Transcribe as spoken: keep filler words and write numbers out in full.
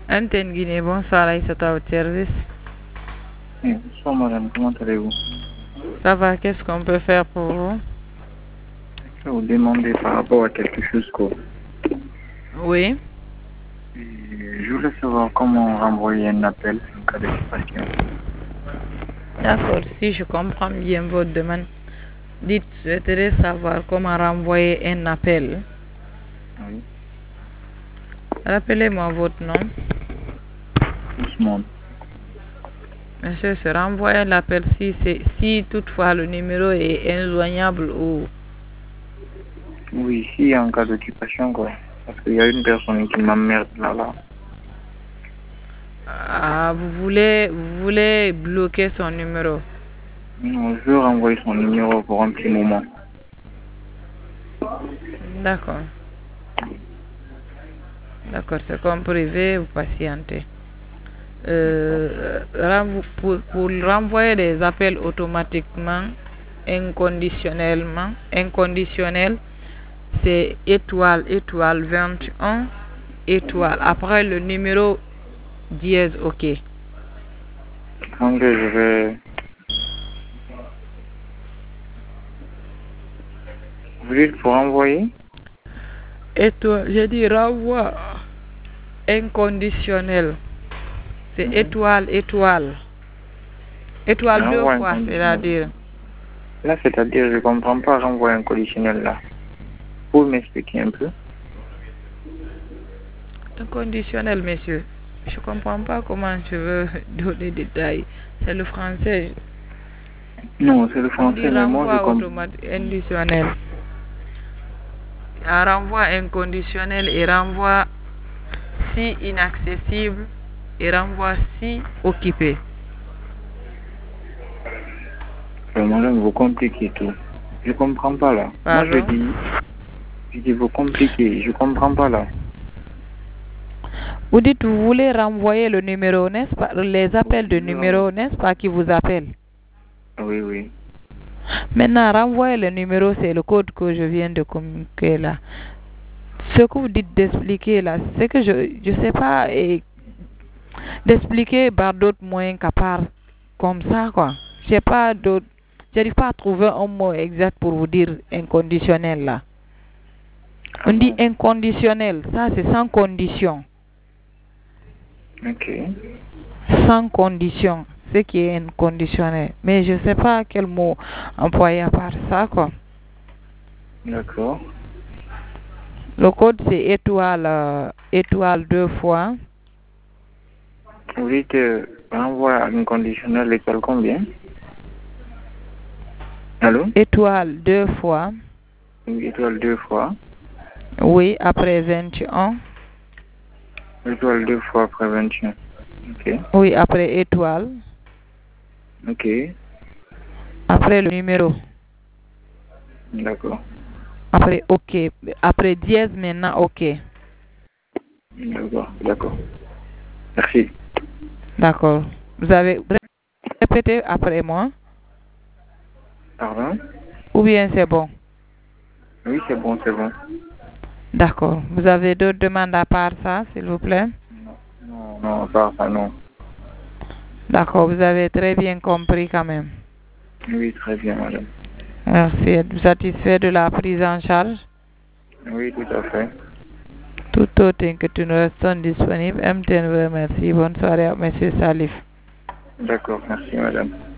Antenne Guinée, bonsoir Aïssata, à votre service. Oui, bonsoir madame, comment allez-vous? Ça va, qu'est-ce qu'on peut faire pour vous? Je vais vous demander par rapport à quelque chose quoi. Oui. Et je voulais savoir comment renvoyer un appel en cas d'occupation. D'accord, si je comprends bien votre demande, dites, souhaiterez savoir comment renvoyer un appel. Oui, Rappelez-moi votre nom. Ousmane. Monsieur, se renvoyer l'appel si, c'est- si toutefois le numéro est injoignable ou... Oui, ici en cas d'occupation quoi. Parce qu'il y a une personne qui m'emmerde là-là. Ah, vous voulez, vous voulez bloquer son numéro. Non, je veux renvoyer son numéro pour un petit moment. D'accord. D'accord, c'est comme privé, vous patientez. D'accord. Euh, renvo- pour, pour renvoyer des appels automatiquement, inconditionnellement, inconditionnel, c'est étoile, étoile vingt et un, étoile. Après le numéro dièse, ok. Donc je vais... Vous dites pour envoyer? Étoile, j'ai dit renvoi inconditionnel. C'est Mhm. étoile, étoile. Étoile deux Renvoi fois, inconditionnel. c'est-à-dire. Là, c'est-à-dire, je ne comprends pas renvoi inconditionnel là. Vous m'expliquer un peu? Inconditionnel, monsieur. Je comprends pas comment je veux donner des détails. C'est le français. Non, c'est le On dit français, mais moi je renvoi comprends. automatique inconditionnel. Un renvoi inconditionnel et renvoi si inaccessible et renvoi si occupé. Madame, vous compliquez tout. Je comprends pas là. Moi je Pardon? dis, je dis vous compliquez, je comprends pas là. Vous dites vous voulez renvoyer le numéro, n'est-ce pas? Les appels Oui, de je veux renvoyer. numéro, n'est-ce pas, qui vous appellent. Oui, oui. Maintenant, renvoyer le numéro, c'est le code que je viens de communiquer là. Ce que vous dites d'expliquer là, c'est que je ne sais pas et d'expliquer par d'autres moyens qu'à part comme ça quoi. J'ai pas d'autres, j'arrive pas à trouver un mot exact pour vous dire inconditionnel là. Ah On dit bon? inconditionnel, ça c'est sans condition. Ok. Sans condition, ce qui est inconditionnel. Mais je sais pas quel mot employer à part ça quoi. D'accord. Le code c'est étoile, euh, étoile deux fois. Vous dites euh, renvoi inconditionnel égal combien? Allô? Étoile deux fois. Une étoile deux fois. Oui, après vingt et un. Étoile deux fois après vingt et un. Ok. Oui, après étoile. Ok. Après le numéro. D'accord. Après OK. Après dièse maintenant OK. D'accord. D'accord. Merci. D'accord. Vous avez répété après moi? Pardon? Ou bien c'est bon? Oui, c'est bon, c'est bon. D'accord. Vous avez d'autres demandes à part ça, s'il vous plaît? Non, non, non, pas ça, non. D'accord. Vous avez très bien compris quand même. Oui, très bien, madame. Merci. Êtes-vous satisfait de la prise en charge? Oui, tout à fait. Tout autre inquiétude reste disponible. M T N vous remercie. Bonne soirée à M. Salif. D'accord, merci, madame.